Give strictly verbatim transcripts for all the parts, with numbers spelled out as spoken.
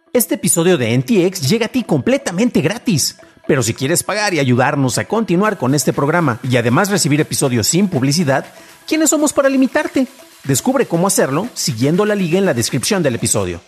Este episodio de N T X llega a ti completamente gratis. Pero si quieres pagar y ayudarnos a continuar con este programa y además recibir episodios sin publicidad, ¿quiénes somos para limitarte? Descubre cómo hacerlo siguiendo la liga en la descripción del episodio.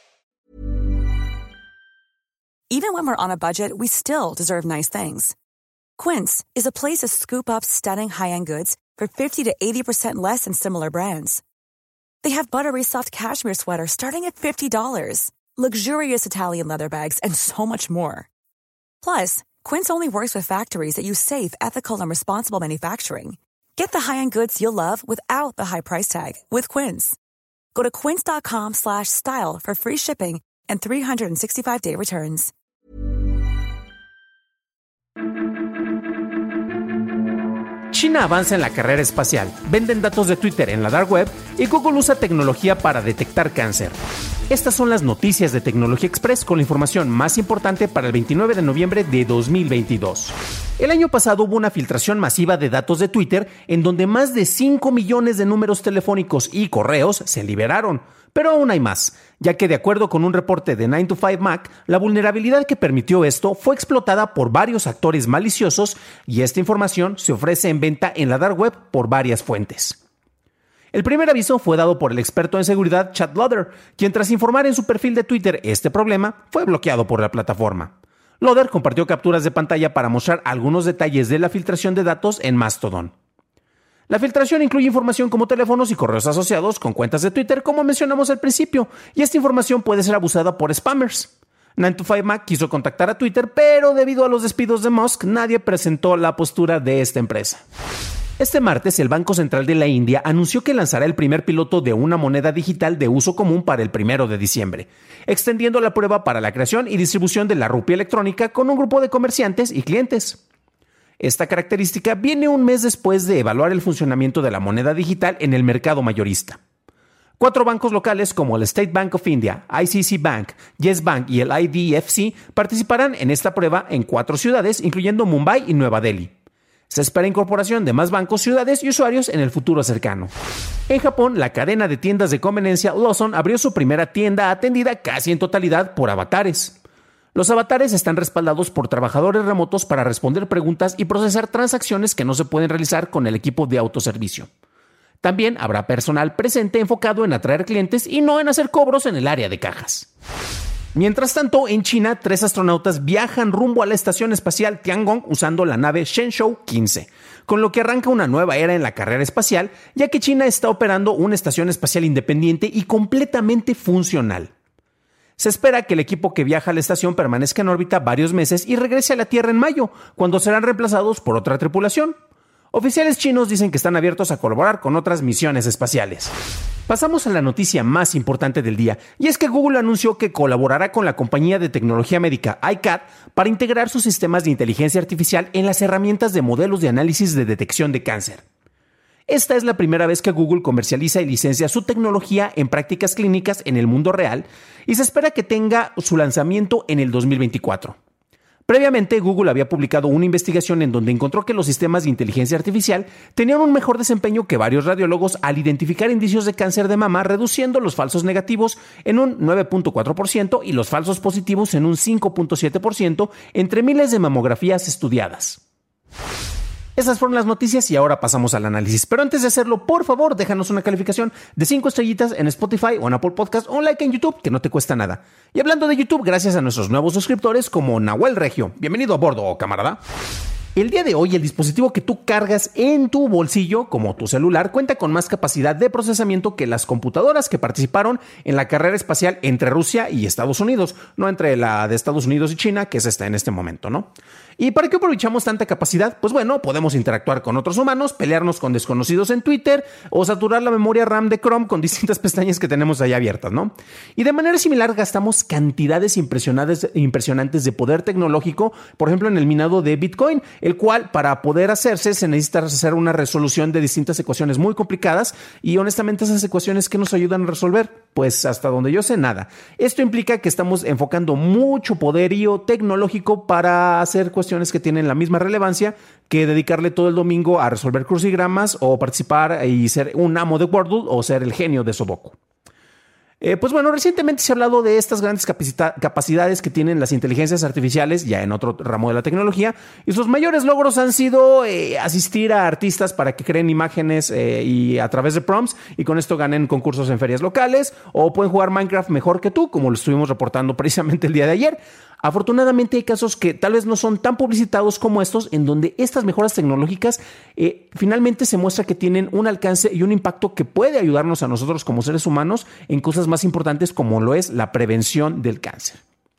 Even when we're on a budget, we still deserve nice things. Quince is a place to scoop up stunning high-end goods for fifty to eighty percent less than similar brands. They have buttery soft cashmere sweaters starting at fifty dollars, luxurious Italian leather bags, and so much more. Plus, Quince only works with factories that use safe, ethical, and responsible manufacturing. Get the high-end goods you'll love without the high price tag with Quince. Go to quince.com slash style for free shipping and three sixty-five day returns. China avanza en la carrera espacial, venden datos de Twitter en la dark web y Google usa tecnología para detectar cáncer. Estas son las noticias de Tecnología Express con la información más importante para el veintinueve de noviembre de dos mil veintidós. El año pasado hubo una filtración masiva de datos de Twitter en donde más de cinco millones de números telefónicos y correos se liberaron. Pero aún hay más, ya que de acuerdo con un reporte de nine to five Mac, la vulnerabilidad que permitió esto fue explotada por varios actores maliciosos y esta información se ofrece en venta en la dark web por varias fuentes. El primer aviso fue dado por el experto en seguridad Chad Loder, quien tras informar en su perfil de Twitter este problema, fue bloqueado por la plataforma. Loder compartió capturas de pantalla para mostrar algunos detalles de la filtración de datos en Mastodon. La filtración incluye información como teléfonos y correos asociados con cuentas de Twitter, como mencionamos al principio, y esta información puede ser abusada por spammers. nine to five Mac quiso contactar a Twitter, pero debido a los despidos de Musk, nadie presentó la postura de esta empresa. Este martes, el Banco Central de la India anunció que lanzará el primer piloto de una moneda digital de uso común para el primero de diciembre, extendiendo la prueba para la creación y distribución de la rupia electrónica con un grupo de comerciantes y clientes. Esta característica viene un mes después de evaluar el funcionamiento de la moneda digital en el mercado mayorista. Cuatro bancos locales como el State Bank of India, I C I C I Bank, Yes Bank y el I D F C participarán en esta prueba en cuatro ciudades, incluyendo Mumbai y Nueva Delhi. Se espera incorporación de más bancos, ciudades y usuarios en el futuro cercano. En Japón, la cadena de tiendas de conveniencia Lawson abrió su primera tienda atendida casi en totalidad por avatares. Los avatares están respaldados por trabajadores remotos para responder preguntas y procesar transacciones que no se pueden realizar con el equipo de autoservicio. También habrá personal presente enfocado en atraer clientes y no en hacer cobros en el área de cajas. Mientras tanto, en China, tres astronautas viajan rumbo a la estación espacial Tiangong usando la nave Shenzhou quince, con lo que arranca una nueva era en la carrera espacial, ya que China está operando una estación espacial independiente y completamente funcional. Se espera que el equipo que viaja a la estación permanezca en órbita varios meses y regrese a la Tierra en mayo, cuando serán reemplazados por otra tripulación. Oficiales chinos dicen que están abiertos a colaborar con otras misiones espaciales. Pasamos a la noticia más importante del día, y es que Google anunció que colaborará con la compañía de tecnología médica I C A D para integrar sus sistemas de inteligencia artificial en las herramientas de modelos de análisis de detección de cáncer. Esta es la primera vez que Google comercializa y licencia su tecnología en prácticas clínicas en el mundo real y se espera que tenga su lanzamiento en el dos mil veinticuatro. Previamente, Google había publicado una investigación en donde encontró que los sistemas de inteligencia artificial tenían un mejor desempeño que varios radiólogos al identificar indicios de cáncer de mama, reduciendo los falsos negativos en un nueve punto cuatro por ciento y los falsos positivos en un cinco punto siete por ciento entre miles de mamografías estudiadas. Esas fueron las noticias y ahora pasamos al análisis. Pero antes de hacerlo, por favor, déjanos una calificación de cinco estrellitas en Spotify o en Apple Podcast o un like en YouTube, que no te cuesta nada. Y hablando de YouTube, gracias a nuestros nuevos suscriptores como Nahuel Regio. Bienvenido a bordo, camarada. El día de hoy, el dispositivo que tú cargas en tu bolsillo, como tu celular, cuenta con más capacidad de procesamiento que las computadoras que participaron en la carrera espacial entre Rusia y Estados Unidos, no entre la de Estados Unidos y China, que es esta en este momento, ¿no? ¿Y para qué aprovechamos tanta capacidad? Pues bueno, podemos interactuar con otros humanos, pelearnos con desconocidos en Twitter o saturar la memoria RAM de Chrome con distintas pestañas que tenemos ahí abiertas, ¿no? Y de manera similar gastamos cantidades impresionantes, impresionantes de poder tecnológico, por ejemplo en el minado de Bitcoin, el cual para poder hacerse se necesita hacer una resolución de distintas ecuaciones muy complicadas y honestamente esas ecuaciones ¿qué nos ayudan a resolver? Pues hasta donde yo sé nada. Esto implica que estamos enfocando mucho poderío tecnológico para hacer cuestiones que tienen la misma relevancia que dedicarle todo el domingo a resolver crucigramas o participar y ser un amo de Wordle o ser el genio de Sudoku. Eh, pues bueno, recientemente se ha hablado de estas grandes capacita- capacidades que tienen las inteligencias artificiales, ya en otro ramo de la tecnología, y sus mayores logros han sido eh, asistir a artistas para que creen imágenes eh, y a través de prompts, y con esto ganen concursos en ferias locales, o pueden jugar Minecraft mejor que tú, como lo estuvimos reportando precisamente el día de ayer. Afortunadamente hay casos que tal vez no son tan publicitados como estos, en donde estas mejoras tecnológicas eh, finalmente se muestra que tienen un alcance y un impacto que puede ayudarnos a nosotros como seres humanos en cosas más importantes como lo es la prevención del cáncer.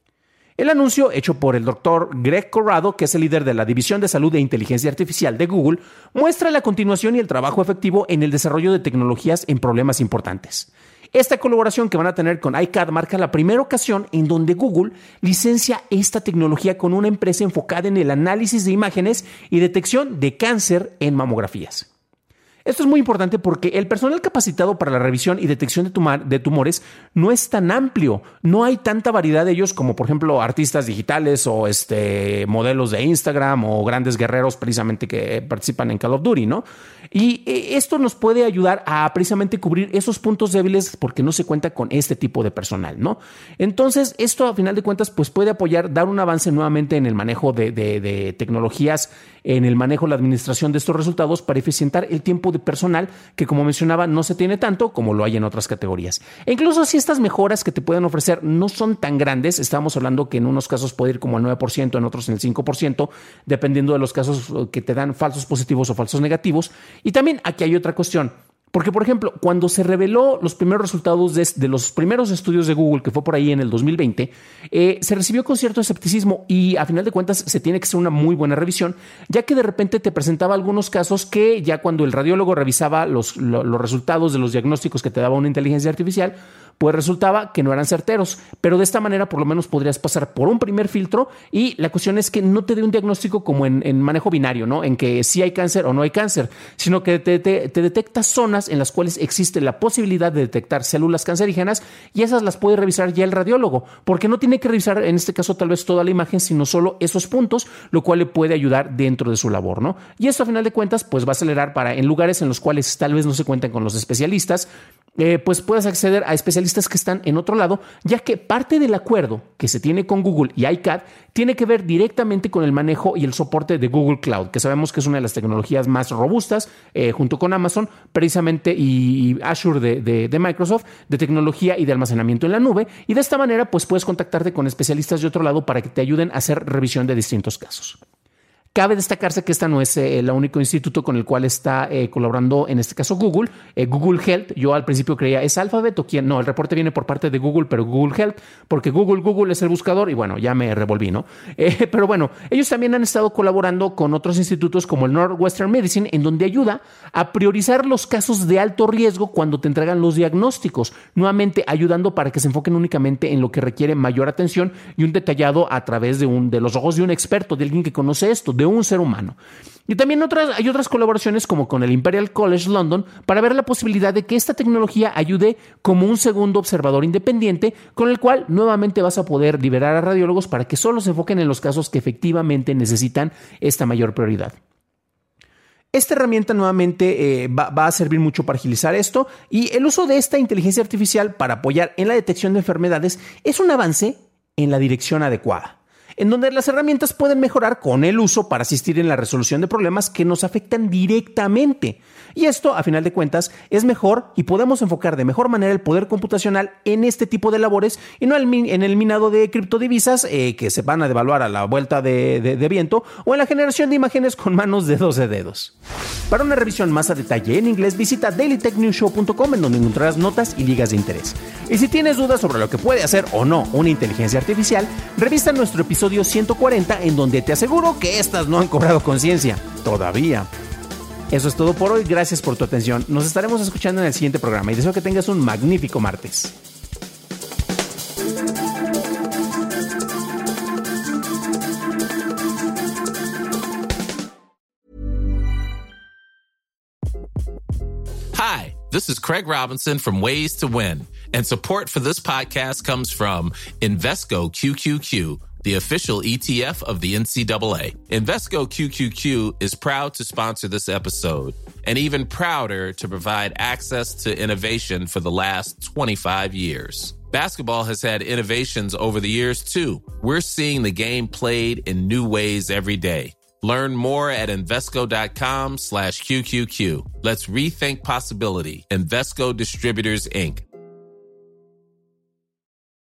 El anuncio, hecho por el doctor Greg Corrado, que es el líder de la División de Salud e Inteligencia Artificial de Google, muestra la continuación y el trabajo efectivo en el desarrollo de tecnologías en problemas importantes. Esta colaboración que van a tener con I C A D marca la primera ocasión en donde Google licencia esta tecnología con una empresa enfocada en el análisis de imágenes y detección de cáncer en mamografías. Esto es muy importante porque el personal capacitado para la revisión y detección de, tumor, de tumores no es tan amplio. No hay tanta variedad de ellos como, por ejemplo, artistas digitales o este, modelos de Instagram o grandes guerreros precisamente que participan en Call of Duty, ¿no? Y esto nos puede ayudar a precisamente cubrir esos puntos débiles porque no se cuenta con este tipo de personal, ¿no? Entonces, esto a final de cuentas pues puede apoyar, dar un avance nuevamente en el manejo de, de, de tecnologías, en el manejo, la administración de estos resultados para eficientar el tiempo de personal que, como mencionaba, no se tiene tanto como lo hay en otras categorías. E incluso si estas mejoras que te pueden ofrecer no son tan grandes, estamos hablando que en unos casos puede ir como al nueve por ciento, en otros en el cinco por ciento, dependiendo de los casos que te dan falsos positivos o falsos negativos. Y también aquí hay otra cuestión. Porque, por ejemplo, cuando se reveló los primeros resultados de, de los primeros estudios de Google, que fue por ahí en el dos mil veinte, eh, se recibió con cierto escepticismo y a final de cuentas se tiene que hacer una muy buena revisión, ya que de repente te presentaba algunos casos que ya cuando el radiólogo revisaba los, lo, los resultados de los diagnósticos que te daba una inteligencia artificial, pues resultaba que no eran certeros, pero de esta manera por lo menos podrías pasar por un primer filtro y la cuestión es que no te dé un diagnóstico como en, en manejo binario, ¿no? En que sí hay cáncer o no hay cáncer, sino que te, te, te detecta zonas en las cuales existe la posibilidad de detectar células cancerígenas y esas las puede revisar ya el radiólogo, porque no tiene que revisar en este caso tal vez toda la imagen, sino solo esos puntos, lo cual le puede ayudar dentro de su labor, ¿no? Y esto a final de cuentas pues va a acelerar para en lugares en los cuales tal vez no se cuentan con los especialistas, Eh, pues puedes acceder a especialistas que están en otro lado, ya que parte del acuerdo que se tiene con Google y I C A D tiene que ver directamente con el manejo y el soporte de Google Cloud, que sabemos que es una de las tecnologías más robustas, eh, junto con Amazon, precisamente, y, y Azure de, de, de Microsoft, de tecnología y de almacenamiento en la nube. Y de esta manera, pues puedes contactarte con especialistas de otro lado para que te ayuden a hacer revisión de distintos casos. Cabe destacarse que esta no es eh, el único instituto con el cual está eh, colaborando, en este caso Google, eh, Google Health. Yo al principio creía, ¿es Alphabet o quién? No, el reporte viene por parte de Google, pero Google Health, porque Google, Google es el buscador y bueno, ya me revolví, ¿no? Eh, pero bueno, ellos también han estado colaborando con otros institutos como el Northwestern Medicine, en donde ayuda a priorizar los casos de alto riesgo cuando te entregan los diagnósticos, nuevamente ayudando para que se enfoquen únicamente en lo que requiere mayor atención y un detallado a través de, un, de los ojos de un experto, de alguien que conoce esto, de un ser humano. Y también otras, hay otras colaboraciones como con el Imperial College London para ver la posibilidad de que esta tecnología ayude como un segundo observador independiente con el cual nuevamente vas a poder liberar a radiólogos para que solo se enfoquen en los casos que efectivamente necesitan esta mayor prioridad. Esta herramienta nuevamente eh, va, va a servir mucho para agilizar esto y el uso de esta inteligencia artificial para apoyar en la detección de enfermedades es un avance en la dirección adecuada, en donde las herramientas pueden mejorar con el uso para asistir en la resolución de problemas que nos afectan directamente. Y esto, a final de cuentas, es mejor y podemos enfocar de mejor manera el poder computacional en este tipo de labores y no en el minado de criptodivisas eh, que se van a devaluar a la vuelta de, de, de viento o en la generación de imágenes con manos de doce dedos. Para una revisión más a detalle en inglés, visita daily tech news show punto com, en donde encontrarás notas y ligas de interés. Y si tienes dudas sobre lo que puede hacer o no una inteligencia artificial, revisa nuestro episodio ciento cuarenta, en donde te aseguro que estas no han cobrado conciencia todavía. Eso es todo por hoy, gracias por tu atención. Nos estaremos escuchando en el siguiente programa y deseo que tengas un magnífico martes. Hi, this is Craig Robinson from Ways to Win, and support for this podcast comes from Invesco Q Q Q, the official E T F of the N C double A. Invesco Q Q Q is proud to sponsor this episode, and even prouder to provide access to innovation for the last twenty-five years. Basketball has had innovations over the years, too. We're seeing the game played in new ways every day. Learn more at Invesco.com slash QQQ. Let's rethink possibility. Invesco Distributors, Incorporated.